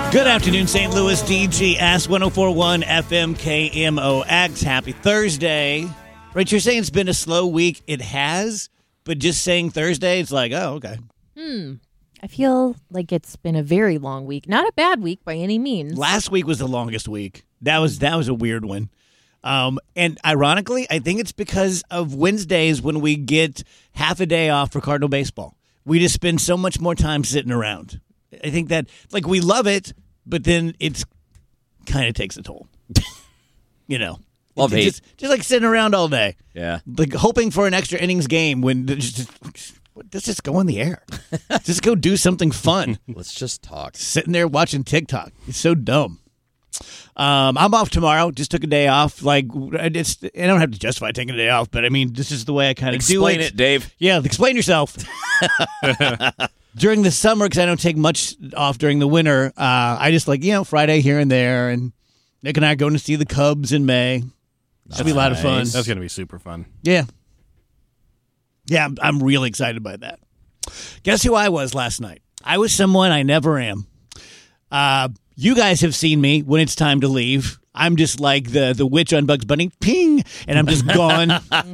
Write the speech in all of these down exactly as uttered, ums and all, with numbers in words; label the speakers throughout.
Speaker 1: Good afternoon, Saint Louis, D G S one oh four point one F M K M O X. Happy Thursday. Right, you're saying it's been a slow week. It has, but just saying Thursday, it's like, oh, okay.
Speaker 2: Hmm. I feel like it's been a very long week. Not a bad week by any means.
Speaker 1: Last week was the longest week. That was that was a weird one. Um, and ironically, I think it's because of Wednesdays when we get half a day off for Cardinal baseball. We just spend so much more time sitting around. I think that, like, we love it, but then it's kind of takes a toll. You know,
Speaker 3: love hate.
Speaker 1: Just, just like sitting around all day.
Speaker 3: Yeah,
Speaker 1: like hoping for an extra innings game when just, let's just go in the air. Just go do something fun.
Speaker 3: Let's just talk.
Speaker 1: Sitting there watching TikTok. It's so dumb. Um, I'm off tomorrow. Just took a day off. Like, it's, I don't have to justify taking a day off, but I mean, this is the way I kind of do it.
Speaker 3: Explain it, Dave.
Speaker 1: Yeah, explain yourself. During the summer, because I don't take much off during the winter, uh, I just like, you know, Friday here and there, and Nick and I are going to see the Cubs in May. Should be a lot of fun.
Speaker 4: That's going to be super fun.
Speaker 1: Yeah. Yeah, I'm, I'm really excited by that. Guess who I was last night? I was someone I never am. Uh, you guys have seen me when it's time to leave. I'm just like the, the witch on Bugs Bunny, ping, and I'm just gone.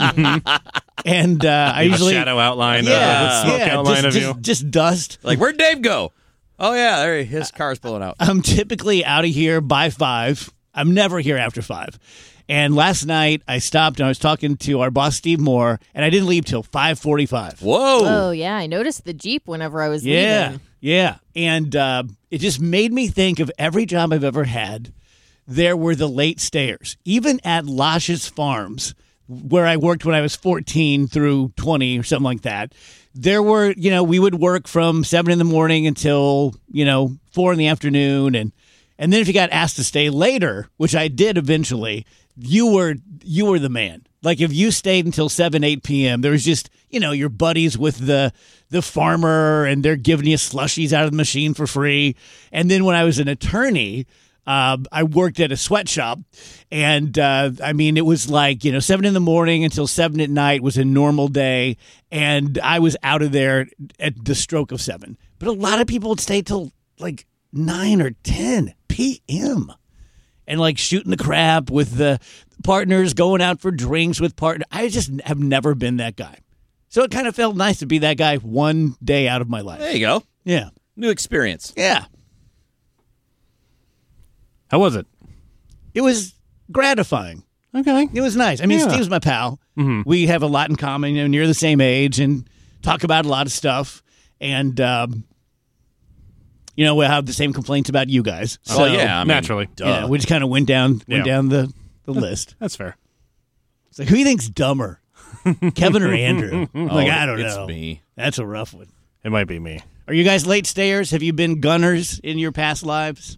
Speaker 1: And uh, I usually
Speaker 4: a shadow outline,
Speaker 1: yeah,
Speaker 4: uh, smoke
Speaker 1: yeah,
Speaker 4: outline
Speaker 1: just,
Speaker 4: of
Speaker 1: just,
Speaker 4: you.
Speaker 1: just dust.
Speaker 3: Like, where'd Dave go? Oh yeah, there he, his car's pulling out.
Speaker 1: I'm typically out of here by five. I'm never here after five. And last night I stopped and I was talking to our boss Steve Moore, and I didn't leave till five forty-five.
Speaker 3: Whoa!
Speaker 2: Oh yeah, I noticed the Jeep whenever I was
Speaker 1: yeah,
Speaker 2: leaving.
Speaker 1: Yeah, and uh, it just made me think of every job I've ever had. There were the late stayers, even at Losh's Farms, where I worked when I was fourteen through twenty or something like that. There were, you know, we would work from seven in the morning until, you know, four in the afternoon, and and then if you got asked to stay later, which I did eventually, you were you were the man. Like if you stayed until seven, eight p.m., there was just, you know, your buddies with the the farmer, and they're giving you slushies out of the machine for free. And then when I was an attorney, uh, I worked at a sweatshop, and uh, I mean, it was like, you know, seven in the morning until seven at night was a normal day, and I was out of there at the stroke of seven. But a lot of people would stay till like nine or ten p.m. and like shooting the crap with the partners, going out for drinks with partners. I just have never been that guy. So it kind of felt nice to be that guy one day out of my life.
Speaker 3: There you go.
Speaker 1: Yeah.
Speaker 3: New experience.
Speaker 1: Yeah.
Speaker 4: How was it?
Speaker 1: It was gratifying.
Speaker 4: Okay.
Speaker 1: It was nice. I mean,
Speaker 4: Yeah.
Speaker 1: Steve's my pal.
Speaker 4: Mm-hmm.
Speaker 1: We have a lot in common, you know, near the same age, and talk about a lot of stuff. And, um, you know, we have the same complaints about you guys. So,
Speaker 3: Well, yeah, I mean,
Speaker 4: naturally.
Speaker 3: duh.
Speaker 1: yeah, we just kind of went down went
Speaker 4: Yeah.
Speaker 1: down the, the list.
Speaker 4: That's fair.
Speaker 1: It's like, who do you think's dumber, Kevin or Andrew? I'm like,
Speaker 3: Oh,
Speaker 1: I don't
Speaker 3: it's
Speaker 1: know.
Speaker 3: me.
Speaker 1: That's a rough one.
Speaker 4: It might be me.
Speaker 1: Are you guys late stayers? Have you been gunners in your past lives?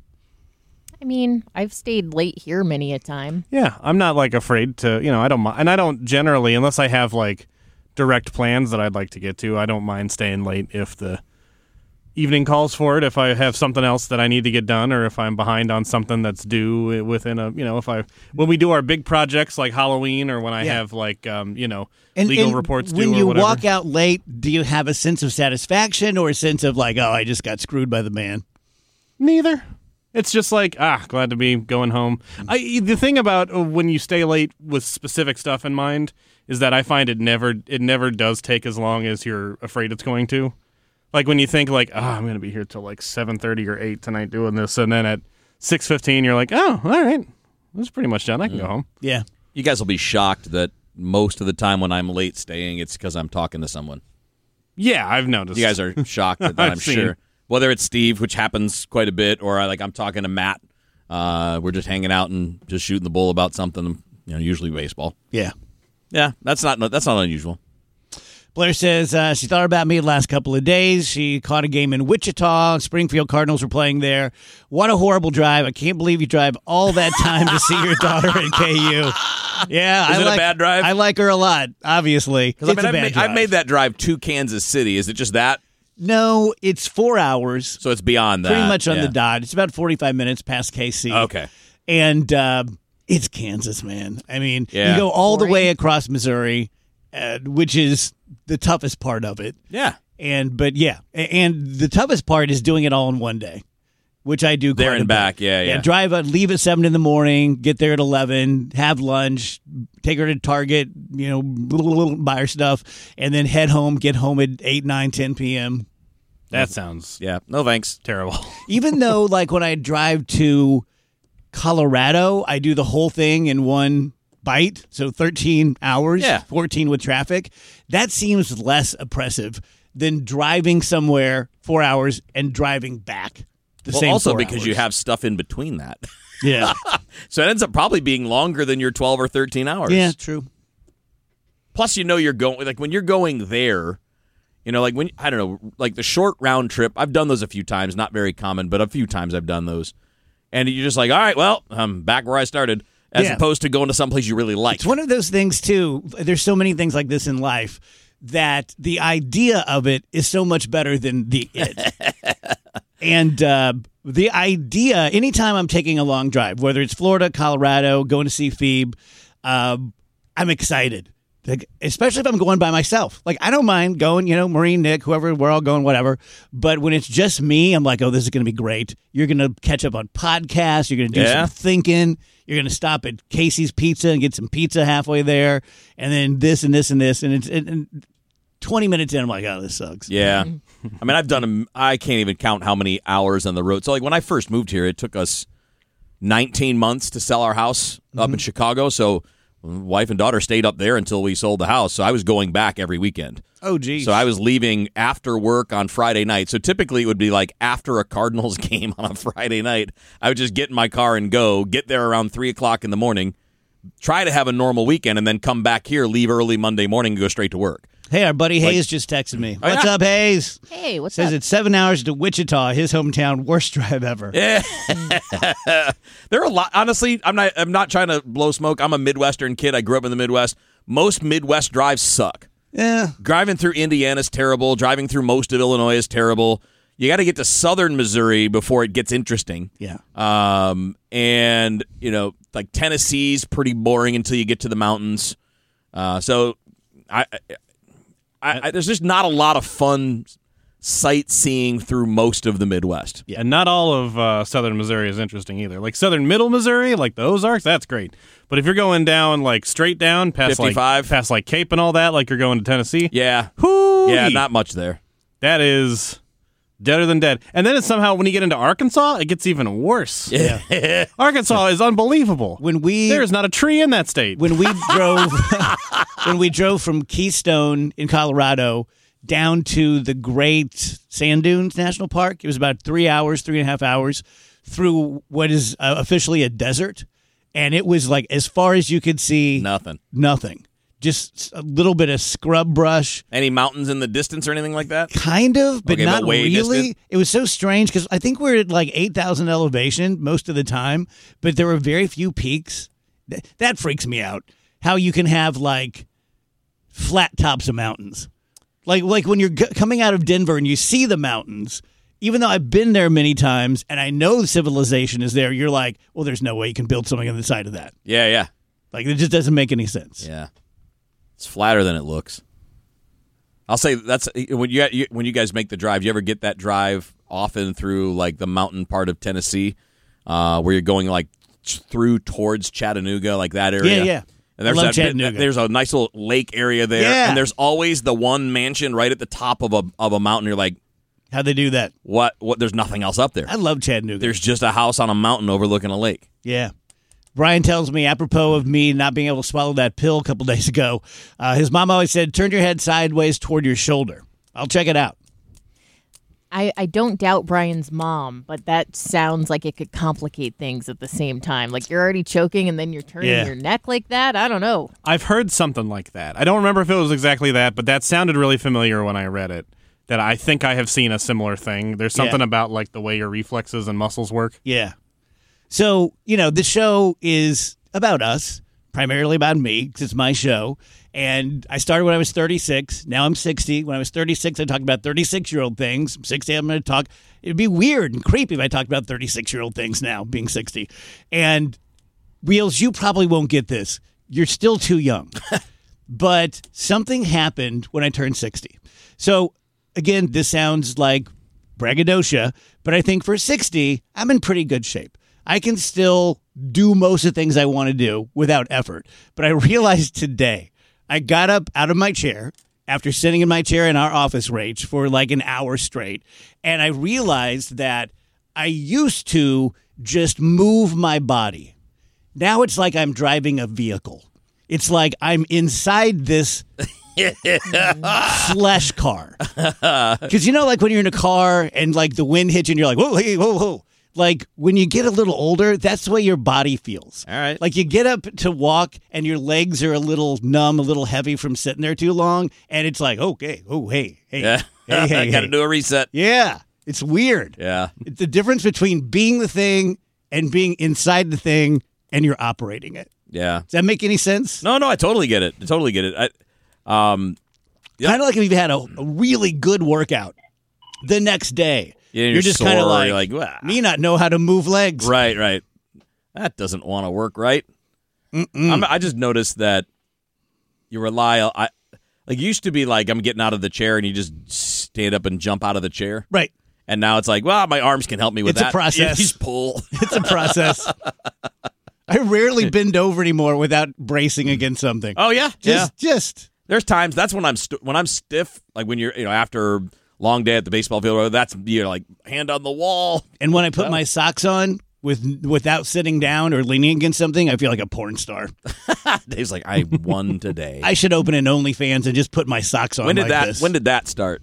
Speaker 2: I mean, I've stayed late here many a time.
Speaker 4: Yeah, I'm not like afraid to, you know, I don't mind. And I don't generally, unless I have like direct plans that I'd like to get to, I don't mind staying late if the evening calls for it, if I have something else that I need to get done, or if I'm behind on something that's due within a, you know, if I, when we do our big projects like Halloween, or when I
Speaker 1: Yeah.
Speaker 4: have like, um, you know,
Speaker 1: And,
Speaker 4: legal
Speaker 1: and
Speaker 4: reports due
Speaker 1: when
Speaker 4: or
Speaker 1: you
Speaker 4: whatever.
Speaker 1: walk out late, do you have a sense of satisfaction or a sense of like, oh, I just got screwed by the man?
Speaker 4: Neither. It's just like, ah, glad to be going home. I, the thing about uh, when you stay late with specific stuff in mind is that I find it never it never does take as long as you're afraid it's going to. Like when you think like, oh, I'm going to be here till like seven thirty or eight tonight doing this, and then at six fifteen you're like, oh, all right, this is pretty much done. I can go home.
Speaker 1: Yeah.
Speaker 3: You guys will be shocked that most of the time when I'm late staying, it's because I'm talking to someone.
Speaker 4: Yeah, I've noticed.
Speaker 3: You guys are shocked at that,
Speaker 4: I've
Speaker 3: I'm
Speaker 4: seen.
Speaker 3: sure. Whether it's Steve, which happens quite a bit, or I, like I'm talking to Matt. Uh, we're just hanging out and just shooting the bull about something. You know, usually baseball.
Speaker 1: Yeah.
Speaker 3: Yeah, that's not that's not unusual.
Speaker 1: Blair says uh, she thought about me the last couple of days. She caught a game in Wichita. Springfield Cardinals were playing there. What a horrible drive. I can't believe you drive all that time to see your daughter at K U. Yeah,
Speaker 3: Is
Speaker 1: I
Speaker 3: it a
Speaker 1: like,
Speaker 3: bad drive?
Speaker 1: I like her a lot, obviously. It's
Speaker 3: I mean,
Speaker 1: a
Speaker 3: I've,
Speaker 1: bad
Speaker 3: made,
Speaker 1: drive.
Speaker 3: I've made that drive to Kansas City. Is it just that?
Speaker 1: No, it's four hours.
Speaker 3: So it's beyond that.
Speaker 1: Pretty much on
Speaker 3: yeah.
Speaker 1: the dot. It's about forty-five minutes past K C.
Speaker 3: Okay.
Speaker 1: And uh, it's Kansas, man. I mean,
Speaker 3: Yeah.
Speaker 1: you go all the
Speaker 2: Boring.
Speaker 1: way across Missouri, uh, which is the toughest part of it.
Speaker 3: Yeah.
Speaker 1: And but yeah, a- and the toughest part is doing it all in one day. which I do
Speaker 3: There
Speaker 1: quite
Speaker 3: and
Speaker 1: a
Speaker 3: back,
Speaker 1: bit.
Speaker 3: yeah, yeah.
Speaker 1: Drive, uh, leave at seven in the morning, get there at eleven, have lunch, take her to Target, you know, buy her stuff, and then head home, get home at eight, nine, ten p.m.
Speaker 4: That sounds
Speaker 3: Yeah, no thanks.
Speaker 4: terrible.
Speaker 1: Even though, like, when I drive to Colorado, I do the whole thing in one bite, so thirteen hours,
Speaker 3: Yeah.
Speaker 1: fourteen with traffic. That seems less oppressive than driving somewhere four hours and driving back the
Speaker 3: Well,
Speaker 1: same
Speaker 3: also
Speaker 1: four
Speaker 3: because you
Speaker 1: hours.
Speaker 3: have stuff in between that.
Speaker 1: Yeah.
Speaker 3: So it ends up probably being longer than your twelve or thirteen hours.
Speaker 1: Yeah, true.
Speaker 3: Plus, you know, you're going, like, when you're going there, you know, like, when, I don't know, like the short round trip, I've done those a few times, not very common, but a few times I've done those. And you're just like, all right, well, I'm back where I started, as
Speaker 1: Yeah.
Speaker 3: opposed to going to someplace you really like.
Speaker 1: It's one of those things, too. There's so many things like this in life that the idea of it is so much better than the it. And uh, the idea, anytime I'm taking a long drive, whether it's Florida, Colorado, going to see Phoebe, um, I'm excited. Like, especially if I'm going by myself. Like, I don't mind going, you know, Maureen, Nick, whoever, we're all going, whatever. But when it's just me, I'm like, oh, this is going to be great. You're going to catch up on podcasts. You're going to do
Speaker 3: Yeah.
Speaker 1: some thinking. You're going to stop at Casey's Pizza and get some pizza halfway there. And then this and this and this. And it's and, and twenty minutes in, I'm like, oh, this sucks.
Speaker 3: Yeah. I mean, I've done, a, I can't even count how many hours on the road. So, like, when I first moved here, it took us nineteen months to sell our house up in Chicago. So, wife and daughter stayed up there until we sold the house. So, I was going back every weekend.
Speaker 1: Oh, geez.
Speaker 3: So, I was leaving after work on Friday night. So, typically, it would be like after a Cardinals game on a Friday night. I would just get in my car and go, get there around three o'clock in the morning, try to have a normal weekend, and then come back here, leave early Monday morning, and go straight to work.
Speaker 1: Hey, our buddy Hayes just texted me. What's
Speaker 3: yeah?
Speaker 1: up, Hayes?
Speaker 2: Hey, what's
Speaker 1: Says
Speaker 2: up?
Speaker 1: it's seven hours to Wichita, his hometown. Worst drive ever.
Speaker 3: Yeah. There are a lot. Honestly, I'm not. I'm not trying to blow smoke. I'm a Midwestern kid. I grew up in the Midwest. Most Midwest drives suck.
Speaker 1: Yeah.
Speaker 3: Driving through Indiana is terrible. Driving through most of Illinois is terrible. You got to get to southern Missouri before it gets interesting.
Speaker 1: Yeah.
Speaker 3: Um, and you know, like Tennessee's pretty boring until you get to the mountains. Uh, so I, I, I, there's just not a lot of fun sightseeing through most of the Midwest.
Speaker 4: Yeah, and not all of uh, southern Missouri is interesting either. Like southern middle Missouri, like the Ozarks, that's great. But if you're going down, like straight down past
Speaker 3: fifty-five?
Speaker 4: like past like Cape and all that, like you're going to Tennessee,
Speaker 3: Yeah.
Speaker 4: Hoo-wee.
Speaker 3: Yeah, not much there.
Speaker 4: that is deader than dead. And then it's somehow when you get into Arkansas, it gets even worse.
Speaker 3: Yeah.
Speaker 4: Arkansas is unbelievable.
Speaker 1: When we
Speaker 4: There is not a tree in that state.
Speaker 1: when we drove when we drove from Keystone in Colorado down to the Great Sand Dunes National Park, it was about three hours, three and a half hours through what is uh, officially a desert, and it was like as far as you could see,
Speaker 3: Nothing.
Speaker 1: nothing. Just a little bit of scrub brush.
Speaker 3: Any mountains in the distance or anything like that?
Speaker 1: Kind of, but
Speaker 3: Okay, but
Speaker 1: not
Speaker 3: way
Speaker 1: really.
Speaker 3: distant?
Speaker 1: It was so strange because I think we're at like eight thousand elevation most of the time, but there were very few peaks. Th- That freaks me out. How you can have like flat tops of mountains. Like like when you're g- coming out of Denver and you see the mountains, even though I've been there many times and I know civilization is there, you're like, well, there's no way you can build something on the side of that.
Speaker 3: Yeah, yeah.
Speaker 1: Like it just doesn't make any sense.
Speaker 3: Yeah. It's flatter than it looks. I'll say that's when you, you when you guys make the drive, you ever get that drive often through like the mountain part of Tennessee, uh, where you're going like t- through towards Chattanooga, like that area.
Speaker 1: Yeah, yeah.
Speaker 3: And there's
Speaker 1: I love
Speaker 3: that bit-
Speaker 1: Chattanooga.
Speaker 3: there's a nice little lake area there,
Speaker 1: Yeah.
Speaker 3: and there's always the one mansion right at the top of a of a mountain. You're like,
Speaker 1: How'd they do that?
Speaker 3: what? What? There's nothing else up there.
Speaker 1: I love Chattanooga.
Speaker 3: There's just a house on a mountain overlooking a lake.
Speaker 1: Yeah. Brian tells me, apropos of me not being able to swallow that pill a couple days ago, uh, his mom always said, turn your head sideways toward your shoulder. I'll check it out.
Speaker 2: I, I don't doubt Brian's mom, but that sounds like it could complicate things at the same time. Like you're already choking and then you're turning
Speaker 1: Yeah.
Speaker 2: your neck like that. I don't know.
Speaker 4: I've heard something like that. I don't remember if it was exactly that, but that sounded really familiar when I read it. That I think I have seen a similar thing. There's something
Speaker 1: Yeah.
Speaker 4: about like the way your reflexes and muscles work.
Speaker 1: Yeah. So, you know, the show is about us, primarily about me, because it's my show. And I started when I was thirty-six. Now I'm sixty. When I was thirty-six, I talked about thirty-six-year-old things. I'm sixty, I'm going to talk. It'd be weird and creepy if I talked about thirty-six-year-old things now, being sixty. And, Wheels, you probably won't get this. You're still too young. But something happened when I turned sixty. So, again, this sounds like braggadocio, but I think for sixty, I'm in pretty good shape. I can still do most of the things I want to do without effort. But I realized today, I got up out of my chair after sitting in my chair in our office, Rach, for like an hour straight, and I realized that I used to just move my body. Now it's like I'm driving a vehicle. It's like I'm inside this flesh car. Because you know, like when you're in a car and like the wind hits you and you're like, whoa, hey, whoa, whoa. Like when you get a little older, that's the way your body feels.
Speaker 3: All right.
Speaker 1: Like you get up to walk and your legs are a little numb, a little heavy from sitting there too long. And it's like, okay, oh, hey, hey,
Speaker 3: Yeah.
Speaker 1: hey, hey,
Speaker 3: Got to
Speaker 1: hey.
Speaker 3: do a reset.
Speaker 1: Yeah, it's weird.
Speaker 3: Yeah.
Speaker 1: It's the difference between being the thing and being inside the thing and you're operating it.
Speaker 3: Yeah.
Speaker 1: Does that make any sense?
Speaker 3: No, no, I totally get it. I totally get it. I, um, Yep.
Speaker 1: Kind of like if you've had a, a really good workout the next day.
Speaker 3: Yeah, you're
Speaker 1: you're just
Speaker 3: sore,
Speaker 1: kind of like,
Speaker 3: you're like, "Wah."
Speaker 1: me not know how to move legs.
Speaker 3: Right, right. That doesn't want to work, right? I'm, I just noticed that you rely. I like used to be like I'm getting out of the chair and you just stand up and jump out of the chair,
Speaker 1: Right.
Speaker 3: and now it's like, well, my arms can help me with
Speaker 1: It's a
Speaker 3: that.
Speaker 1: process.
Speaker 3: You just pull.
Speaker 1: It's a process. I rarely bend over anymore without bracing against something.
Speaker 3: Oh yeah,
Speaker 1: just,
Speaker 3: yeah.
Speaker 1: just.
Speaker 3: There's times that's when I'm st- when I'm stiff, like when you're you know after a long day at the baseball field. That's you're like hand on the wall.
Speaker 1: And when I put my socks on with without sitting down or leaning against something, I feel like a porn star.
Speaker 3: Dave's like, I won today.
Speaker 1: I should open an OnlyFans and just put my socks on.
Speaker 3: when did
Speaker 1: like
Speaker 3: that?
Speaker 1: this.
Speaker 3: When did that start?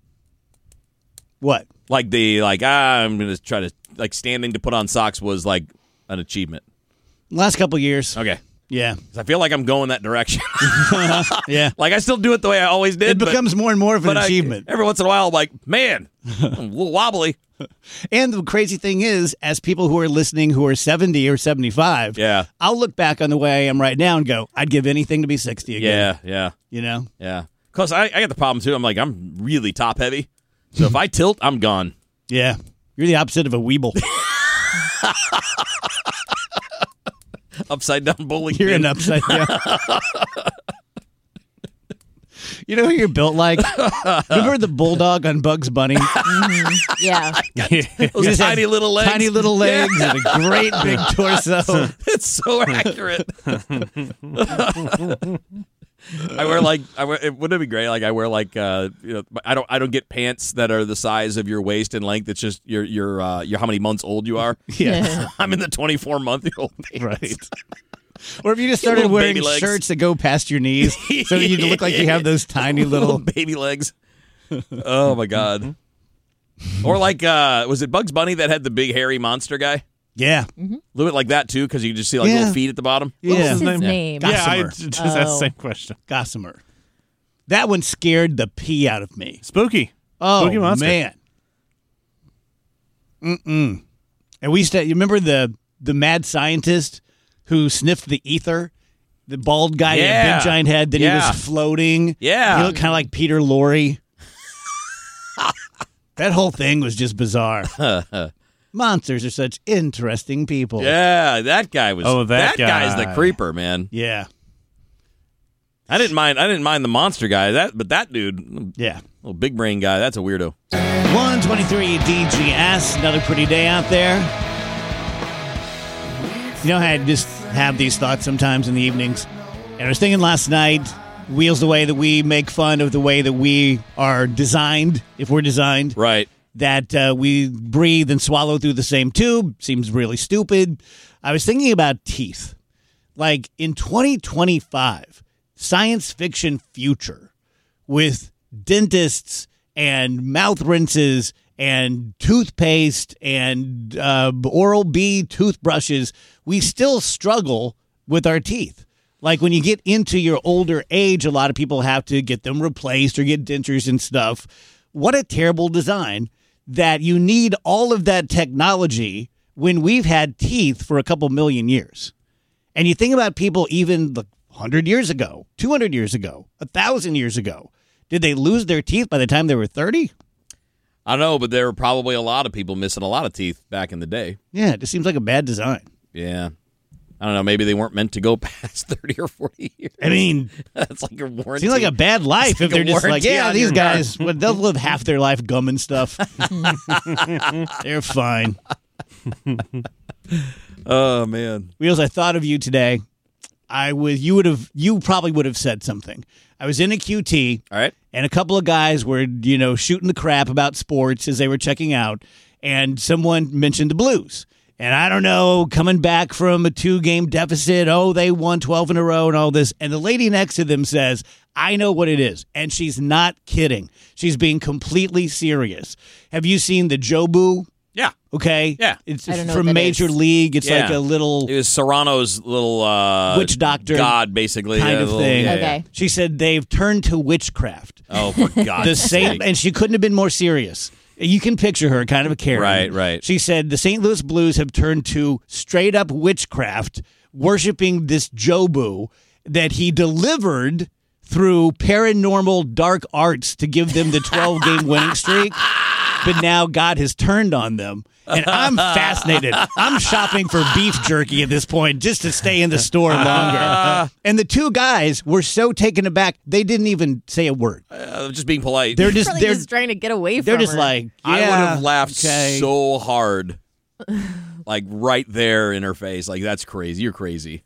Speaker 1: What?
Speaker 3: Like the like ah, I'm gonna try to like standing to put on socks was like an achievement.
Speaker 1: Last couple years.
Speaker 3: Okay,
Speaker 1: Yeah.
Speaker 3: 'cause I feel like I'm going that direction.
Speaker 1: Yeah.
Speaker 3: Like I still do it the way I always did.
Speaker 1: It
Speaker 3: but-
Speaker 1: becomes more and more of an
Speaker 3: but I-
Speaker 1: achievement.
Speaker 3: every once in a while, I'm like, man, I'm a little wobbly.
Speaker 1: And the crazy thing is, as people who are listening who are seventy or seventy-five,
Speaker 3: Yeah,
Speaker 1: I'll look back on the way I am right now and go, I'd give anything to be sixty again.
Speaker 3: yeah, yeah,
Speaker 1: You know?
Speaker 3: yeah. Cause I, I got the problem too. I'm like, I'm really top heavy, so if I tilt, I'm gone.
Speaker 1: Yeah. You're the opposite of a weeble.
Speaker 3: Upside down bowling.
Speaker 1: You're
Speaker 3: pin.
Speaker 1: an upside down. You know who you're built like? Remember the bulldog on Bugs Bunny?
Speaker 2: Yeah.
Speaker 3: Those
Speaker 1: just
Speaker 3: tiny
Speaker 1: have
Speaker 3: little legs.
Speaker 1: Tiny little legs
Speaker 3: Yeah.
Speaker 1: and a great big torso.
Speaker 3: It's so accurate. I wear like I wear. It, wouldn't it be great? Like I wear like uh, you know, I don't I don't get pants that are the size of your waist in length. It's just your your uh, your how many months old you are.
Speaker 1: Yeah.
Speaker 3: I'm in the twenty-four month old pants.
Speaker 1: Right. Or if you just started
Speaker 3: Little
Speaker 1: wearing
Speaker 3: baby legs.
Speaker 1: shirts that go past your knees, so you look like you have those tiny
Speaker 3: little
Speaker 1: little.
Speaker 3: baby legs. Oh my god. Or like uh, was it Bugs Bunny that had the big hairy monster guy?
Speaker 1: Yeah.
Speaker 3: A little bit like that too, because you could just see like
Speaker 1: Yeah.
Speaker 3: little feet at the bottom.
Speaker 2: What
Speaker 1: Yeah.
Speaker 2: was his
Speaker 4: name?
Speaker 2: name?
Speaker 1: Yeah.
Speaker 4: Yeah, I
Speaker 1: Gossamer.
Speaker 4: just asked the
Speaker 2: Oh.
Speaker 4: same question.
Speaker 1: Gossamer. That one scared the pee out of me.
Speaker 4: Spooky.
Speaker 1: Oh,
Speaker 4: Spooky monster.
Speaker 1: man. Mm-mm. And we used to, you remember the, the mad scientist who sniffed the ether? The bald guy, had a
Speaker 3: Yeah.
Speaker 1: big giant head, then he
Speaker 3: Yeah.
Speaker 1: was floating.
Speaker 3: Yeah.
Speaker 1: He looked kind of like Peter Lorre. That whole thing was just bizarre. Monsters are such interesting people.
Speaker 3: Yeah, that guy was.
Speaker 4: Oh, that
Speaker 3: guy's the
Speaker 4: guy.
Speaker 3: creeper, man.
Speaker 1: Yeah.
Speaker 3: I didn't mind. I didn't mind the monster guy. That, but that dude,
Speaker 1: Yeah.
Speaker 3: little big brain guy, that's a weirdo.
Speaker 1: one twenty-three D G S. Another pretty day out there. You know how I just have these thoughts sometimes in the evenings? And I was thinking last night, wheels the way that we make fun of the way that we are designed, if we're designed,
Speaker 3: Right.
Speaker 1: that uh, we breathe and swallow through the same tube. Seems really stupid. I was thinking about teeth. Like in twenty twenty-five, science fiction future with dentists and mouth rinses and toothpaste and uh, Oral-B toothbrushes, we still struggle with our teeth. Like when you get into your older age, a lot of people have to get them replaced or get dentures and stuff. What a terrible design that you need all of that technology when we've had teeth for a couple million years. And you think about people even like one hundred years ago, two hundred years ago, one thousand years ago. Did they lose their teeth by the time they were thirty?
Speaker 3: I don't know, but there were probably a lot of people missing a lot of teeth back in the day.
Speaker 1: Yeah, it just seems like a bad design.
Speaker 3: Yeah. I don't know. Maybe they weren't meant to go past thirty or forty years.
Speaker 1: I mean,
Speaker 3: that's like a warranty.
Speaker 1: seems like a bad life
Speaker 3: like
Speaker 1: if they're
Speaker 3: a
Speaker 1: just like,
Speaker 3: warranty
Speaker 1: yeah,
Speaker 3: on
Speaker 1: these
Speaker 3: your
Speaker 1: guys, well, they'll live half their life gumming stuff. They're fine.
Speaker 3: Oh man,
Speaker 1: Wheels, I thought of you today. I was, you would have, you probably would have said something. I was in a Q T.
Speaker 3: All right.
Speaker 1: And a couple of guys were, you know, shooting the crap about sports as they were checking out. And someone mentioned the Blues. And I don't know, coming back from a two-game deficit, oh, they won twelve in a row and all this. And the lady next to them says, I know what it is. And she's not kidding. She's being completely serious. Have you seen the Jobu?
Speaker 3: Yeah.
Speaker 1: Okay?
Speaker 3: Yeah.
Speaker 1: It's
Speaker 2: I don't know
Speaker 1: from
Speaker 2: what that
Speaker 1: Major
Speaker 2: is.
Speaker 1: League. It's
Speaker 3: Yeah.
Speaker 1: like a little
Speaker 3: It was Serrano's little uh,
Speaker 1: witch doctor
Speaker 3: god, basically,
Speaker 1: kind
Speaker 3: yeah,
Speaker 1: of
Speaker 3: little-
Speaker 1: thing.
Speaker 3: yeah,
Speaker 2: Okay.
Speaker 3: yeah.
Speaker 1: She said they've turned to witchcraft.
Speaker 3: Oh, for God's
Speaker 1: The same,
Speaker 3: sake.
Speaker 1: and she couldn't have been more serious. You can picture her, kind of a Karen.
Speaker 3: Right, right.
Speaker 1: She said the Saint Louis Blues have turned to straight up witchcraft, worshiping this Jobu that he delivered through paranormal dark arts to give them the twelve game winning streak. But now God has turned on them. And I'm fascinated. I'm shopping for beef jerky at this point just to stay in the store longer. And the two guys were so taken aback, they didn't even say a word.
Speaker 3: Uh, just being polite.
Speaker 1: They're just,
Speaker 2: Probably
Speaker 1: they're,
Speaker 2: just trying to get away from
Speaker 1: they're just
Speaker 2: her.
Speaker 1: like,
Speaker 3: I would
Speaker 1: yeah,
Speaker 3: have laughed
Speaker 1: okay.
Speaker 3: so hard, like right there in her face. Like, that's crazy. You're crazy.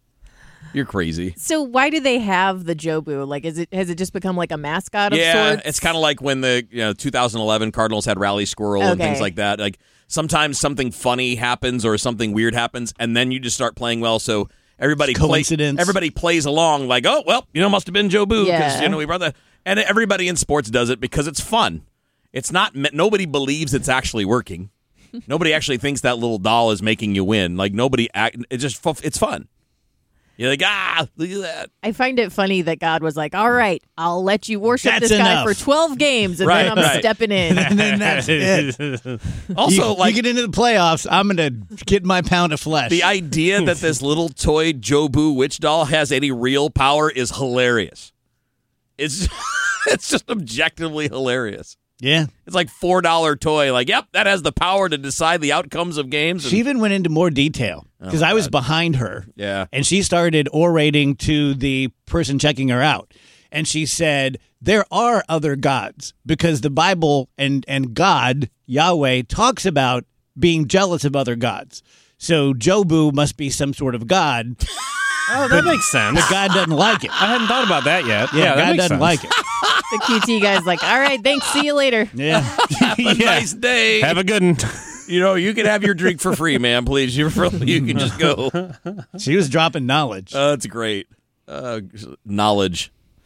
Speaker 3: You're crazy.
Speaker 2: So why do they have the Jobu? Like, is it has it just become like a mascot of
Speaker 3: Yeah,
Speaker 2: sorts?
Speaker 3: it's kind of like when the you know two thousand eleven Cardinals had Rally Squirrel and
Speaker 2: Okay.
Speaker 3: things like that. Like sometimes something funny happens or something weird happens, and then you just start playing well. So everybody
Speaker 1: It's
Speaker 3: play-
Speaker 1: coincidence.
Speaker 3: everybody plays along like, oh well, you know, must have been Joe Boo because
Speaker 2: Yeah.
Speaker 3: you know we brought that. And everybody in sports does it because it's fun. It's not. Nobody believes it's actually working. Nobody actually thinks that little doll is making you win. Like nobody. Act, it's just fu- it's fun. You're like, ah, look at that.
Speaker 2: I find it funny that God was like, all right, I'll let you worship
Speaker 1: That's
Speaker 2: this guy
Speaker 1: enough.
Speaker 2: for twelve games, and
Speaker 3: Right,
Speaker 2: then I'm
Speaker 3: right.
Speaker 2: stepping in.
Speaker 1: And then that's it.
Speaker 3: Also,
Speaker 1: you,
Speaker 3: like
Speaker 1: you get into the playoffs, I'm going to get my pound of flesh.
Speaker 3: the idea that this little toy Jobu witch doll has any real power is hilarious. It's it's just objectively hilarious.
Speaker 1: yeah.
Speaker 3: It's like four dollar toy. Like, yep, that has the power to decide the outcomes of games.
Speaker 1: She
Speaker 3: And,
Speaker 1: even went into more detail because I was behind her.
Speaker 3: yeah.
Speaker 1: And she started orating to the person checking her out. And she said, there are other gods because the Bible and, and God, Yahweh, talks about being jealous of other gods. So Jobu must be some sort of god,
Speaker 4: Oh, that makes sense.
Speaker 1: but God doesn't like it.
Speaker 4: I hadn't thought about that yet.
Speaker 1: Yeah,
Speaker 4: Yeah, that
Speaker 1: God
Speaker 4: makes
Speaker 1: doesn't
Speaker 4: sense.
Speaker 1: like it.
Speaker 2: The Q T guy's like, all right, thanks, see you later.
Speaker 1: Yeah.
Speaker 3: Have a
Speaker 4: Yeah.
Speaker 3: nice day.
Speaker 4: Have a good one.
Speaker 3: you know, you can have your drink for free, man. Please, you you can just go.
Speaker 1: She was dropping knowledge.
Speaker 3: Uh, that's great. Uh, knowledge.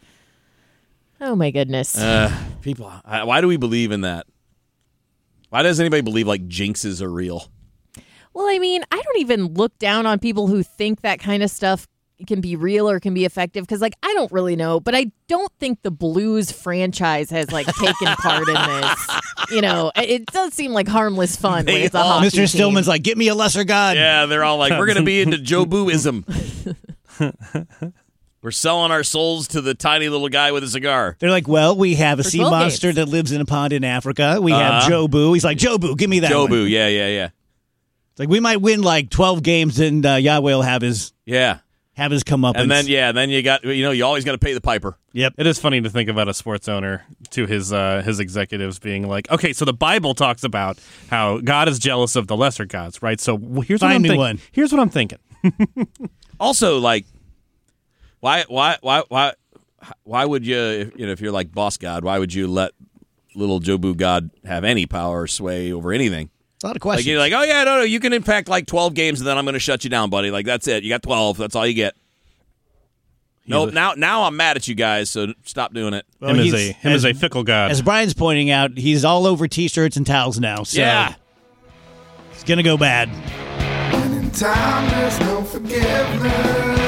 Speaker 2: Oh my goodness.
Speaker 3: Uh, people, I- why do we believe in that? Why does anybody believe like jinxes are real?
Speaker 2: Well, I mean, I don't even look down on people who think that kind of stuff can be real or can be effective because, like, I don't really know, but I don't think the Blues franchise has like taken part in this. You know, it it does seem like harmless fun when
Speaker 3: They
Speaker 2: it's a
Speaker 3: all-
Speaker 2: hockey
Speaker 1: Mister
Speaker 2: team.
Speaker 1: Stillman's like, get me a lesser god.
Speaker 3: Yeah, they're all like, we're going to be into Jobuism. We're selling our souls to the tiny little guy with a cigar.
Speaker 1: They're like, well, we have a
Speaker 2: For
Speaker 1: sea
Speaker 2: twelve
Speaker 1: monster
Speaker 2: games.
Speaker 1: that lives in a pond in Africa. We have
Speaker 3: Uh-huh.
Speaker 1: Jobu. He's like, Jobu, give me that one.
Speaker 3: Jobu, yeah, yeah, yeah.
Speaker 1: It's like we might win like twelve games, and uh, Yahweh will have his
Speaker 3: Yeah.
Speaker 1: have his come up.
Speaker 3: And then, yeah, then you got, you know, you always got to pay the piper.
Speaker 1: yep.
Speaker 4: It is funny to think about a sports owner to his uh, his executives being like, okay, so the Bible talks about how God is jealous of the lesser gods, right? So here's what
Speaker 1: Find
Speaker 4: I'm
Speaker 1: me
Speaker 4: thinking.
Speaker 1: one.
Speaker 4: Here's what I'm thinking.
Speaker 3: Also, like, why, why, why, why, why would you, if, you know, if you're like boss God, why would you let little Jobu God have any power or sway over anything?
Speaker 1: It's a lot of
Speaker 3: Like
Speaker 1: questions.
Speaker 3: you're like, oh yeah, no, no, you can impact like twelve games, and then I'm going to shut you down, buddy. Like that's it. You got twelve. That's all you get. Nope.
Speaker 4: a-
Speaker 3: Now, now I'm mad at you guys. So stop doing it.
Speaker 1: Well,
Speaker 4: him as
Speaker 1: he's-
Speaker 4: a him
Speaker 1: as,
Speaker 4: as a fickle god.
Speaker 1: as Brian's pointing out, he's all over T-shirts and towels now. So
Speaker 3: Yeah.
Speaker 1: it's gonna go bad.
Speaker 5: And in time, there's no forgiveness.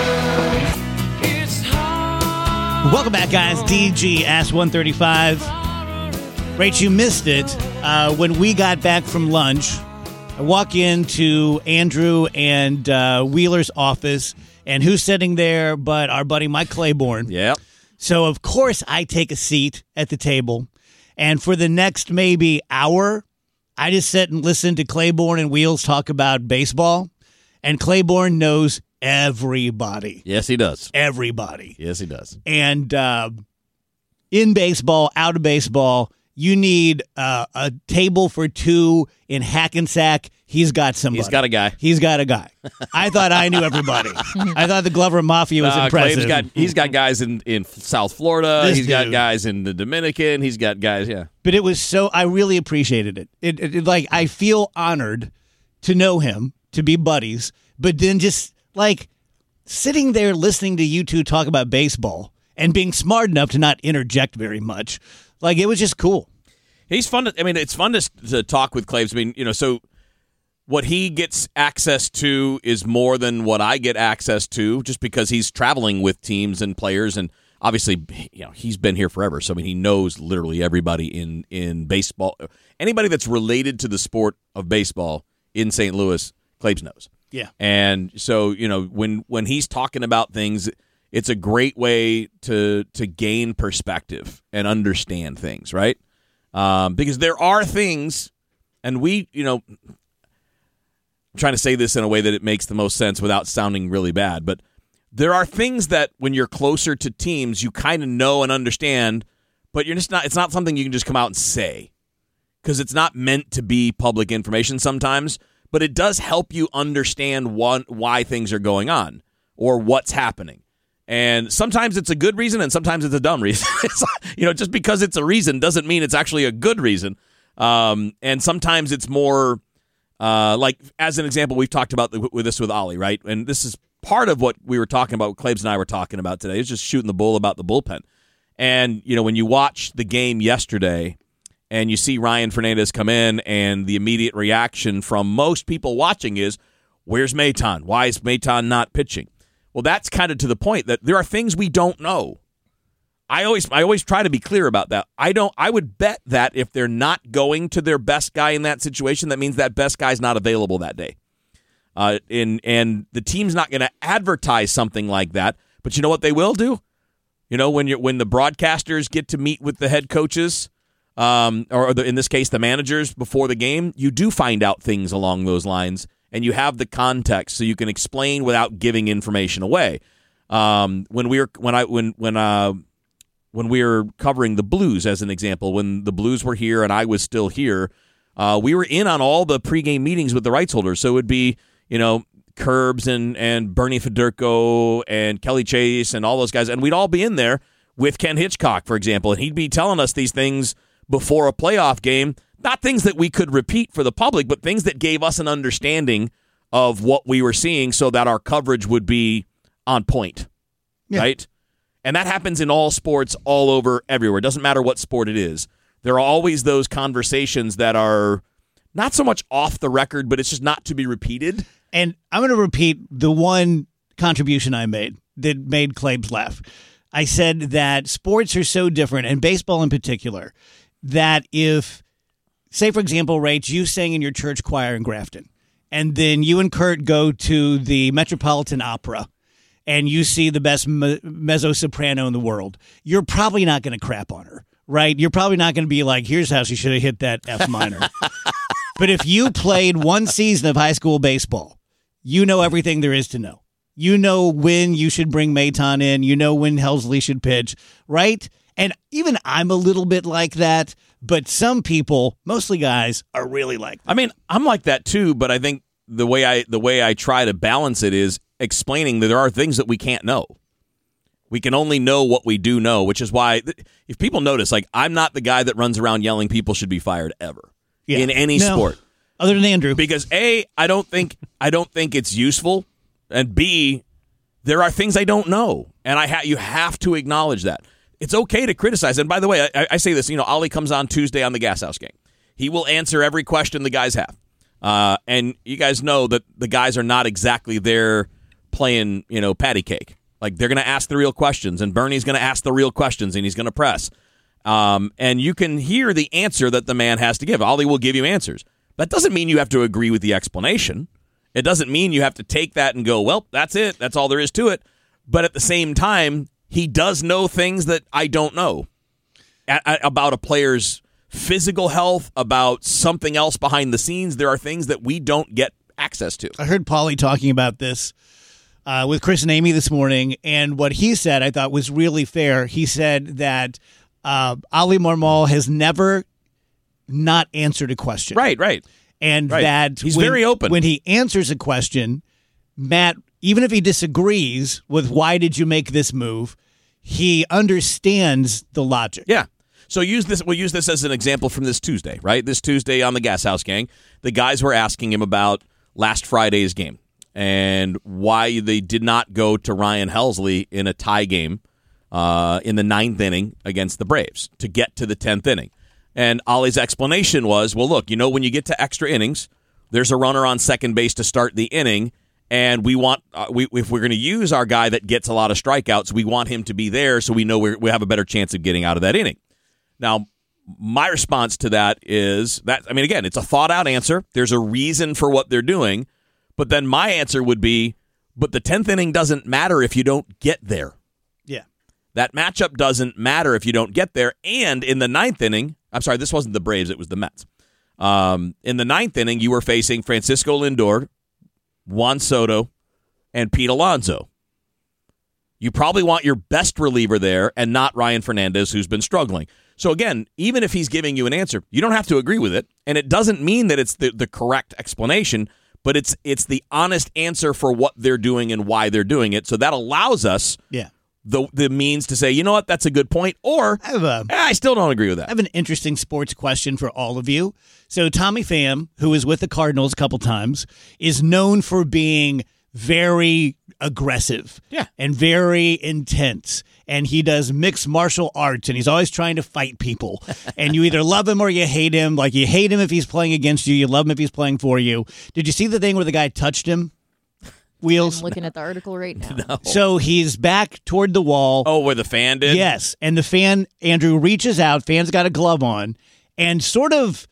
Speaker 1: Welcome back, guys. D G Ask one thirty-five. Rach, you missed it. Uh, when we got back from lunch, I walk into Andrew and uh, Wheeler's office, and who's sitting there but our buddy Mike Claiborne.
Speaker 3: Yep.
Speaker 1: So, of course, I take a seat at the table, and for the next maybe hour, I just sit and listen to Claiborne and Wheels talk about baseball, and Claiborne knows everybody.
Speaker 3: Yes, he does.
Speaker 1: Everybody.
Speaker 3: Yes, he does.
Speaker 1: And uh, in baseball, out of baseball, you need uh, a table for two in Hackensack. He's got somebody.
Speaker 3: He's got a guy.
Speaker 1: He's got a guy. I thought I knew everybody. I thought the Glover Mafia was
Speaker 3: Uh,
Speaker 1: impressive.
Speaker 3: Clave's got, he's got guys in, in South Florida.
Speaker 1: This
Speaker 3: He's got
Speaker 1: dude.
Speaker 3: guys in the Dominican. He's got guys, yeah.
Speaker 1: But it was so, I really appreciated it. It, it, it. Like, I feel honored to know him, to be buddies, but then just, like, sitting there listening to you two talk about baseball and being smart enough to not interject very much. Like, it was just cool.
Speaker 3: He's fun to, I mean, it's fun to, to talk with Claves. I mean, you know, so what he gets access to is more than what I get access to just because he's traveling with teams and players. And obviously, you know, he's been here forever. So, I mean, he knows literally everybody in, in baseball. Anybody that's related to the sport of baseball in Saint Louis, Claves knows.
Speaker 1: Yeah.
Speaker 3: And so, you know, when, when he's talking about things, it's a great way to to gain perspective and understand things, right? Um, because there are things, and we, you know, I'm trying to say this in a way that it makes the most sense without sounding really bad, but there are things that when you're closer to teams, you kind of know and understand, but you're just not. It's not something you can just come out and say because it's not meant to be public information sometimes. But it does help you understand one, why things are going on or what's happening. And sometimes it's a good reason and sometimes it's a dumb reason. It's, you know, just because it's a reason doesn't mean it's actually a good reason. Um, and sometimes it's more uh, like, as an example, we've talked about the, with this with Ollie, right? And this is part of what we were talking about, what Claves and I were talking about today, is just shooting the bull about the bullpen. And, you know, when you watch the game yesterday, and you see Ryan Fernandez come in, and the immediate reaction from most people watching is, where's Maton? Why is Maton not pitching? Well, that's kind of to the point that there are things we don't know. I always I always try to be clear about that. I don't. I would bet that if they're not going to their best guy in that situation, that means that best guy's not available that day. Uh, and, and the team's not going to advertise something like that, but you know what they will do? You know, when you're, when the broadcasters get to meet with the head coaches, Um, or the, in this case, the managers before the game, you do find out things along those lines, and you have the context so you can explain without giving information away. Um, when we were when I when when uh when we were covering the Blues as an example, when the Blues were here and I was still here, uh, we were in on all the pregame meetings with the rights holders. So it would be you know Curbs and and Bernie Federko and Kelly Chase and all those guys, and we'd all be in there with Ken Hitchcock, for example, and he'd be telling us these things before a playoff game, not things that we could repeat for the public, but things that gave us an understanding of what we were seeing so that our coverage would be on point,
Speaker 1: Yeah.
Speaker 3: right? And that happens in all sports all over everywhere. It doesn't matter what sport it is. There are always those conversations that are not so much off the record, but it's just not to be repeated.
Speaker 1: And I'm going to repeat the one contribution I made that made Claves laugh. I said that sports are so different, and baseball in particular, that if, say, for example, Rach, you sang in your church choir in Grafton, and then you and Kurt go to the Metropolitan Opera, and you see the best me- mezzo-soprano in the world, you're probably not going to crap on her, right? You're probably not going to be like, here's how she should have hit that F minor. But if you played one season of high school baseball, you know everything there is to know. You know when you should bring Maton in. You know when Helsley should pitch, right? And even I'm a little bit like that, but some people, mostly guys, are really like that.
Speaker 3: I mean, I'm like that too, but I think the way I the way I try to balance it is explaining that there are things that we can't know. We can only know what we do know, which is why if people notice, like, I'm not the guy that runs around yelling people should be fired ever
Speaker 1: Yeah.
Speaker 3: in any
Speaker 1: No.
Speaker 3: sport.
Speaker 1: Other than Andrew.
Speaker 3: Because A, I don't think I don't think it's useful, and B, there are things I don't know, and I ha- you have to acknowledge that. It's okay to criticize. And by the way, I, I say this, you know, Ollie comes on Tuesday on the Gas House game. He will answer every question the guys have. Uh, and you guys know that the guys are not exactly there playing, you know, patty cake. Like, they're going to ask the real questions, and Bernie's going to ask the real questions, and he's going to press. Um, and you can hear the answer that the man has to give. Ollie will give you answers. That doesn't mean you have to agree with the explanation. It doesn't mean you have to take that and go, well, that's it. That's all there is to it. But at the same time, he does know things that I don't know a- a- about a player's physical health, about something else behind the scenes. There are things that we don't get access to.
Speaker 1: I heard Paulie talking about this uh, with Chris and Amy this morning, and what he said I thought was really fair. He said that uh, Ali Marmol has never not answered a question.
Speaker 3: Right, right.
Speaker 1: And
Speaker 3: Right.
Speaker 1: that
Speaker 3: He's
Speaker 1: when,
Speaker 3: very open.
Speaker 1: when he answers a question, Matt, even if he disagrees with why did you make this move, he understands the logic.
Speaker 3: Yeah. So use this. We'll use this as an example from this Tuesday, right? This Tuesday on the Gas House Gang, the guys were asking him about last Friday's game and why they did not go to Ryan Helsley in a tie game uh, in the ninth inning against the Braves to get to the tenth inning. And Ollie's explanation was, well, look, you know, when you get to extra innings, there's a runner on second base to start the inning, and we want uh, we if we're going to use our guy that gets a lot of strikeouts, we want him to be there so we know we're, we have a better chance of getting out of that inning. Now, my response to that is that, I mean, again, it's a thought-out answer. There's a reason for what they're doing, but then my answer would be, but the tenth inning doesn't matter if you don't get there.
Speaker 1: Yeah.
Speaker 3: That matchup doesn't matter if you don't get there, and in the ninth inning, I'm sorry, this wasn't the Braves, it was the Mets. Um, in the ninth inning, you were facing Francisco Lindor, Juan Soto, and Pete Alonso. You probably want your best reliever there and not Ryan Fernandez, who's been struggling. So again, even if he's giving you an answer, you don't have to agree with it, and it doesn't mean that it's the, the correct explanation, but it's it's the honest answer for what they're doing and why they're doing it. So that allows us
Speaker 1: Yeah.
Speaker 3: the the means to say, you know what, that's a good point, or
Speaker 1: I have a
Speaker 3: eh, I still don't agree with
Speaker 1: I
Speaker 3: that.
Speaker 1: have an interesting sports question for all of you. So Tommy Pham, who is with the Cardinals a couple times, is known for being very aggressive
Speaker 3: Yeah.
Speaker 1: and very intense. And he does mixed martial arts, and he's always trying to fight people. And you either love him or you hate him. Like, you hate him if he's playing against you. You love him if he's playing for you. Did you see the thing where the guy touched him? Wheels?
Speaker 2: I'm looking at the article right now.
Speaker 1: So he's back toward the wall.
Speaker 3: Oh, where the fan did?
Speaker 1: Yes, and the fan, Andrew, reaches out. Fan's got a glove on, and sort of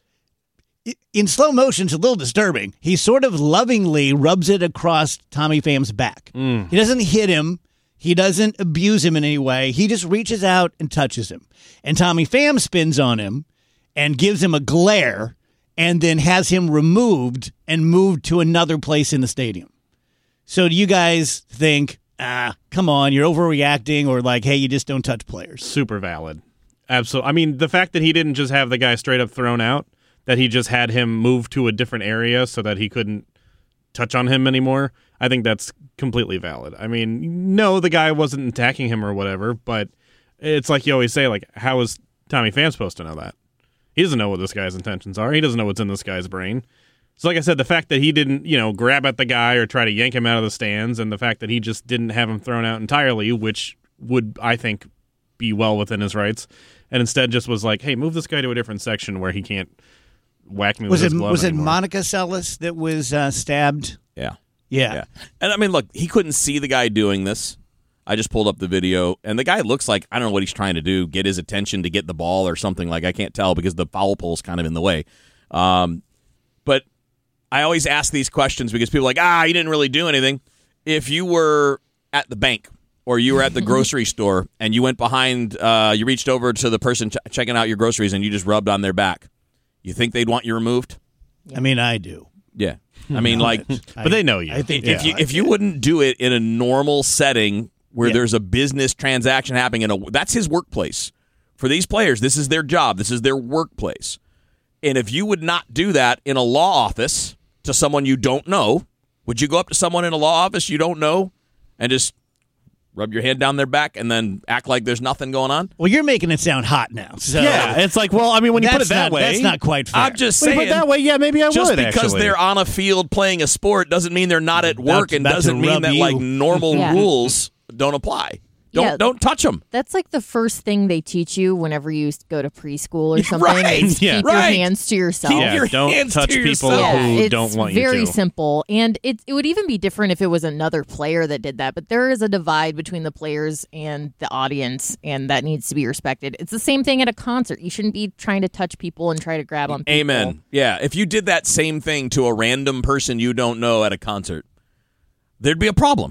Speaker 1: in slow motion, it's a little disturbing. He sort of lovingly rubs it across Tommy Pham's back.
Speaker 3: Mm.
Speaker 1: He doesn't hit him. He doesn't abuse him in any way. He just reaches out and touches him. And Tommy Pham spins on him and gives him a glare and then has him removed and moved to another place in the stadium. So do you guys think, ah, come on, you're overreacting, or like, hey, you just don't touch players?
Speaker 4: Super valid. Absolutely. I mean, the fact that he didn't just have the guy straight up thrown out, that he just had him move to a different area so that he couldn't touch on him anymore, I think that's completely valid. I mean, no, the guy wasn't attacking him or whatever, but it's like you always say, like, how is Tommy Pham supposed to know that? He doesn't know what this guy's intentions are. He doesn't know what's in this guy's brain. So like I said, the fact that he didn't, you know, grab at the guy or try to yank him out of the stands, and the fact that he just didn't have him thrown out entirely, which would, I think, be well within his rights, and instead just was like, hey, move this guy to a different section where he can't whack me
Speaker 1: Was
Speaker 3: Mm,
Speaker 4: with
Speaker 1: it
Speaker 4: his glove
Speaker 1: was it
Speaker 4: anymore.
Speaker 1: Monica Seles that was uh, stabbed?
Speaker 3: Yeah.
Speaker 1: Yeah.
Speaker 3: Yeah. And I mean, look, he couldn't see the guy doing this. I just pulled up the video, and the guy looks like, I don't know what he's trying to do, get his attention to get the ball or something. Like, I can't tell because the foul pole's kind of in the way. Um, but I always ask these questions because people are like, ah, you didn't really do anything. If you were at the bank or you were at the grocery store and you went behind, uh, you reached over to the person ch- checking out your groceries and you just rubbed on their back, you think they'd want you removed?
Speaker 1: I mean, I do.
Speaker 3: Yeah. I mean, like,
Speaker 4: But they know you.
Speaker 1: I think
Speaker 3: if
Speaker 1: yeah.
Speaker 3: you if you wouldn't do it in a normal setting where
Speaker 1: Yeah.
Speaker 3: there's a business transaction happening, in a that's his workplace. For these players, this is their job. This is their workplace. And if you would not do that in a law office to someone you don't know, would you go up to someone in a law office you don't know and just rub your hand down their back and then act like there's nothing going on?
Speaker 1: Well, you're making it sound hot now. So
Speaker 4: yeah, it's like, well, I mean, when you put
Speaker 1: that's
Speaker 4: it that
Speaker 1: not,
Speaker 4: way,
Speaker 1: that's not quite fair.
Speaker 3: I'm just
Speaker 4: when you
Speaker 3: saying.
Speaker 4: put it that way, yeah, maybe I
Speaker 3: Just
Speaker 4: would.
Speaker 3: because
Speaker 4: actually.
Speaker 3: they're on a field playing a sport doesn't mean they're not at work, and
Speaker 1: about to
Speaker 3: doesn't mean
Speaker 1: rub
Speaker 3: that
Speaker 1: you.
Speaker 3: like normal
Speaker 2: Yeah.
Speaker 3: rules don't apply. Don't
Speaker 2: Yeah.
Speaker 3: don't touch them.
Speaker 2: That's like the first thing they teach you whenever you go to preschool or something.
Speaker 3: Right.
Speaker 2: Is
Speaker 4: Yeah.
Speaker 2: keep
Speaker 3: Right.
Speaker 2: your hands to yourself.
Speaker 3: Keep
Speaker 4: yeah,
Speaker 3: your
Speaker 4: don't
Speaker 3: hands
Speaker 4: touch
Speaker 3: to
Speaker 4: people
Speaker 3: yourself.
Speaker 2: Yeah,
Speaker 4: who
Speaker 2: it's
Speaker 4: don't want you
Speaker 2: very
Speaker 4: to.
Speaker 2: simple, and it it would even be different if it was another player that did that. But there is a divide between the players and the audience, and that needs to be respected. It's the same thing at a concert. You shouldn't be trying to touch people and try to grab on people.
Speaker 3: Amen. Yeah, if you did that same thing to a random person you don't know at a concert, there'd be a problem.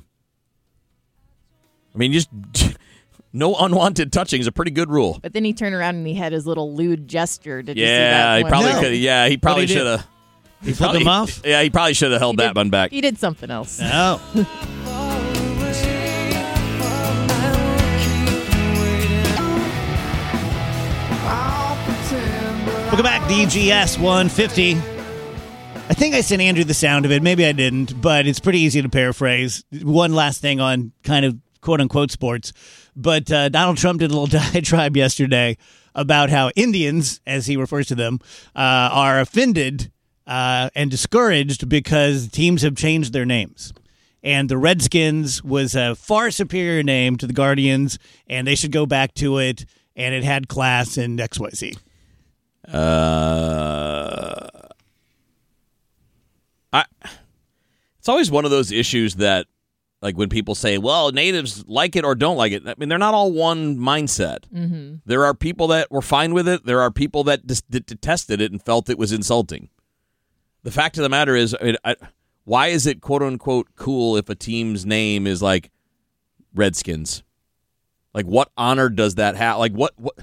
Speaker 3: I mean, just no unwanted touching is a pretty good rule.
Speaker 2: But then he turned around and he had his little lewd gesture. Did you see
Speaker 3: Yeah,
Speaker 2: that
Speaker 3: he
Speaker 2: one?
Speaker 3: probably
Speaker 1: No.
Speaker 3: could. Yeah, he probably
Speaker 1: What'd he do?
Speaker 3: should have.
Speaker 1: He flipped him off?
Speaker 3: Yeah, he probably should have held
Speaker 2: He
Speaker 3: that
Speaker 2: did-
Speaker 3: one back.
Speaker 2: He did something else.
Speaker 1: Oh. D G S one fifty. I think I sent Andrew the sound of it. Maybe I didn't, but it's pretty easy to paraphrase. One last thing on kind of quote-unquote sports. But uh, Donald Trump did a little diatribe yesterday about how Indians, as he refers to them, uh, are offended uh, and discouraged because teams have changed their names. And the Redskins was a far superior name to the Guardians, and they should go back to it, and it had class and X Y Z.
Speaker 3: Uh, I. It's always one of those issues that, like, when people say, well, natives like it or don't like it, I mean, they're not all one mindset.
Speaker 2: Mm-hmm.
Speaker 3: There are people that were fine with it. There are people that dis- that detested it and felt it was insulting. The fact of the matter is, I mean, I, why is it quote-unquote cool if a team's name is, like, Redskins? Like, what honor does that have? Like, what, what?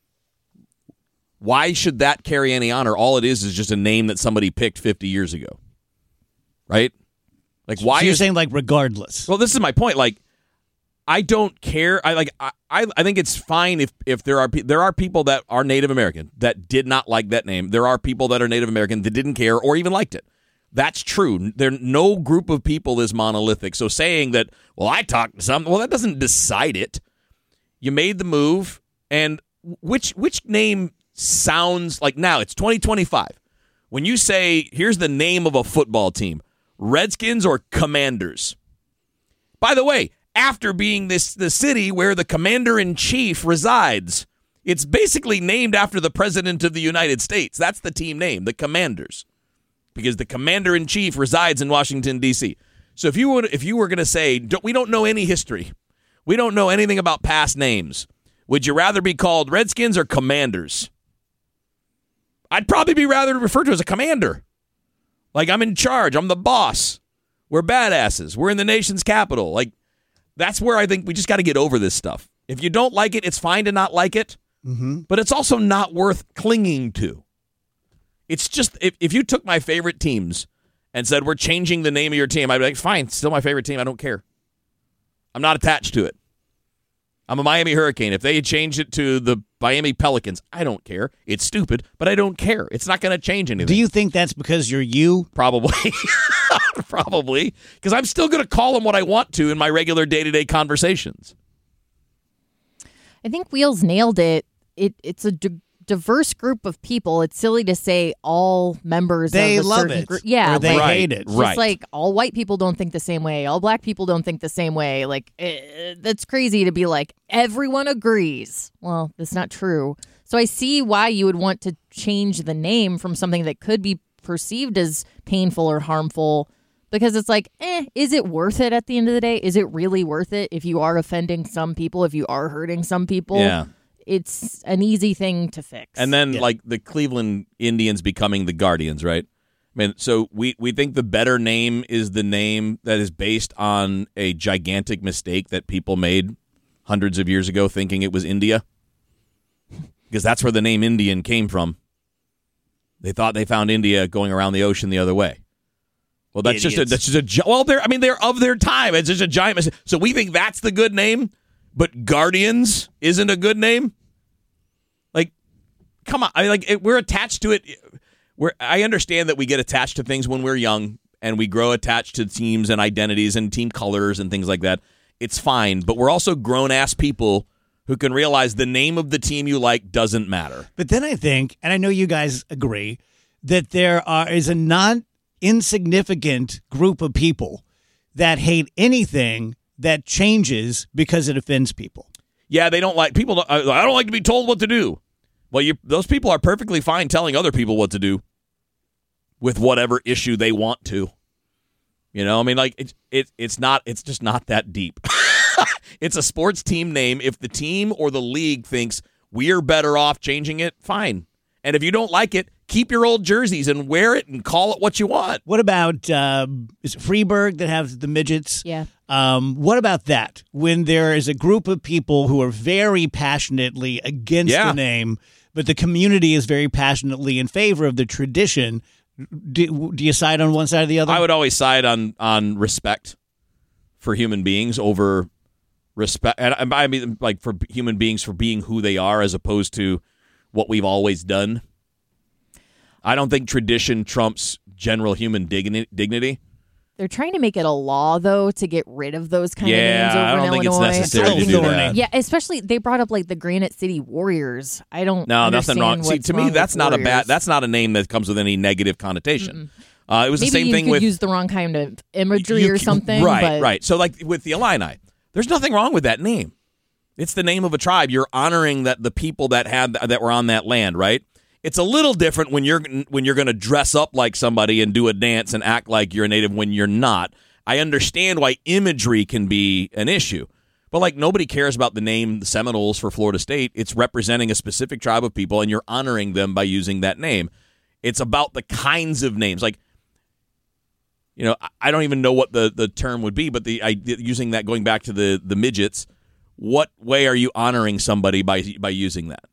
Speaker 3: Why should that carry any honor? All it is is just a name that somebody picked fifty years ago, right? Like, why
Speaker 1: so you're
Speaker 3: is,
Speaker 1: saying, like, regardless?
Speaker 3: Well, this is my point. Like, I don't care. I like. I, I think it's fine if, if there are pe- there are people that are Native American that did not like that name. There are people that are Native American that didn't care or even liked it. That's true. There, no group of people is monolithic. So saying that, well, I talked to some, well, that doesn't decide it. You made the move, and which which name sounds like, now it's twenty twenty-five. When you say, here's the name of a football team, Redskins or Commanders? By the way, after being this the city where the commander-in-chief resides, it's basically named after the president of the United States. That's the team name, the Commanders, because the commander-in-chief resides in Washington, D C. So if you were, if you were going to say, don't, we don't know any history, we don't know anything about past names, would you rather be called Redskins or Commanders? I'd probably be rather referred to as a commander. Like, I'm in charge. I'm the boss. We're badasses. We're in the nation's capital. Like, that's where I think we just got to get over this stuff. If you don't like it, it's fine to not like it,
Speaker 1: mm-hmm.
Speaker 3: but it's also not worth clinging to. It's just, if, if you took my favorite teams and said, we're changing the name of your team, I'd be like, fine, still my favorite team. I don't care. I'm not attached to it. I'm a Miami Hurricane. If they had changed it to the Miami Pelicans, I don't care. It's stupid, but I don't care. It's not going to change anything.
Speaker 1: Do you think that's because you're you?
Speaker 3: Probably. Probably. Because I'm still going to call them what I want to in my regular day-to-day conversations.
Speaker 2: I think Wheels nailed it. It it's a d- diverse group of people. It's silly to say all members
Speaker 1: They
Speaker 2: of a
Speaker 1: love
Speaker 2: certain
Speaker 1: it.
Speaker 2: group. Yeah,
Speaker 1: or they
Speaker 2: like,
Speaker 3: Right.
Speaker 1: hate it.
Speaker 2: just
Speaker 3: Right.
Speaker 2: like all white people don't think the same way. All black people don't think the same way. Like, eh, that's crazy to be like, everyone agrees. Well, that's not true. So I see why you would want to change the name from something that could be perceived as painful or harmful, because it's like, eh, is it worth it at the end of the day? Is it really worth it if you are offending some people, if you are hurting some people?
Speaker 3: Yeah.
Speaker 2: It's an easy thing to fix.
Speaker 3: And then,
Speaker 1: Yeah.
Speaker 3: like, the Cleveland Indians becoming the Guardians, right? I mean, so we, we think the better name is the name that is based on a gigantic mistake that people made hundreds of years ago thinking it was India. Because that's where the name Indian came from. They thought they found India going around the ocean the other way. Well, that's just a,
Speaker 1: Idiots.
Speaker 3: that's just a gi- well, they're I mean they're of their time. It's just a giant mistake. So we think that's the good name, but Guardians isn't a good name. Like, come on! I mean, like it, we're attached to it. We're I understand that we get attached to things when we're young, and we grow attached to teams and identities and team colors and things like that. It's fine, but we're also grown ass people who can realize the name of the team you like doesn't matter.
Speaker 1: But then I think, and I know you guys agree, that there are is a not insignificant group of people that hate anything that changes because it offends people.
Speaker 3: Yeah, they don't like people. Don't, I I don't like to be told what to do. Well, you those people are perfectly fine telling other people what to do with whatever issue they want to. You know, I mean, like it, it it's not. It's just not that deep. It's a sports team name. If the team or the league thinks we're better off changing it, fine. And if you don't like it, keep your old jerseys and wear it and call it what you want.
Speaker 1: What about uh, is it Freeburg that has the midgets?
Speaker 2: Yeah.
Speaker 1: Um, what about that? When there is a group of people who are very passionately against
Speaker 3: Yeah.
Speaker 1: the name, but the community is very passionately in favor of the tradition, do, do you side on one side or the other?
Speaker 3: I would always side on on respect for human beings over respect. And I mean, like for human beings for being who they are, as opposed to what we've always done. I don't think tradition trumps general human digni- dignity.
Speaker 2: They're trying to make it a law, though, to get rid of those kind
Speaker 3: Yeah,
Speaker 2: of names over
Speaker 3: I don't
Speaker 2: in
Speaker 3: think it's
Speaker 2: Illinois.
Speaker 3: necessary
Speaker 1: to do
Speaker 2: Still
Speaker 1: that.
Speaker 2: Yeah, especially they brought up like the Granite City Warriors. I don't.
Speaker 3: No, nothing wrong.
Speaker 2: understand
Speaker 3: See,
Speaker 2: what's
Speaker 3: to me,
Speaker 2: wrong
Speaker 3: that's
Speaker 2: with
Speaker 3: not a
Speaker 2: Warriors.
Speaker 3: bad. That's not a name that comes with any negative connotation. Uh, it was
Speaker 2: Maybe
Speaker 3: the same
Speaker 2: you
Speaker 3: thing
Speaker 2: could
Speaker 3: with
Speaker 2: use the wrong kind of imagery
Speaker 3: you
Speaker 2: or
Speaker 3: c-
Speaker 2: something.
Speaker 3: Right,
Speaker 2: but
Speaker 3: right. So, like with the Illini, there's nothing wrong with that name. It's the name of a tribe. You're honoring that the people that had that were on that land, right? It's a little different when you're when you're going to dress up like somebody and do a dance and act like you're a native when you're not. I understand why imagery can be an issue. But, like, nobody cares about the name the Seminoles for Florida State. It's representing a specific tribe of people, and you're honoring them by using that name. It's about the kinds of names. Like, you know, I don't even know what the, the term would be, but the I, using that, going back to the, the midgets, what way are you honoring somebody by by using that?